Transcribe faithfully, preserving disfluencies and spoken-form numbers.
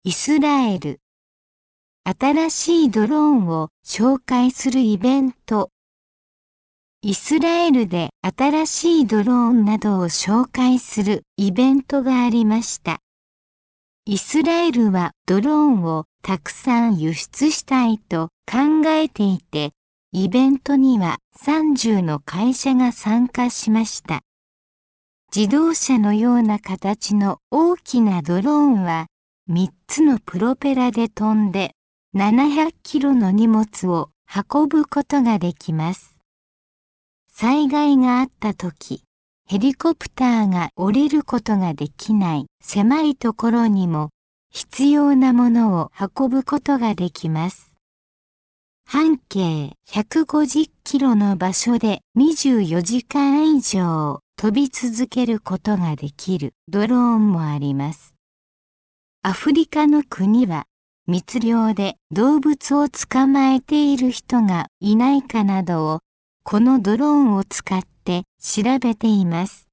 イスラエル。新しいドローンを紹介するイベント。イスラエルで新しいドローンなどを紹介するイベントがありました。イスラエルはドローンをたくさん輸出したいと考えていて、イベントにはさんじゅうの会社が参加しました。自動車のような形の大きなドローンはみっつのプロペラで飛んでななひゃくキロの荷物を運ぶことができます。災害があったとき、ヘリコプターが降りることができない狭いところにも必要なものを運ぶことができます。半径ひゃくごじゅっキロの場所でにじゅうよじかん以上飛び続けることができるドローンもあります。アフリカの国は密猟で動物を捕まえている人がいないかなどをこのドローンを使って調べています。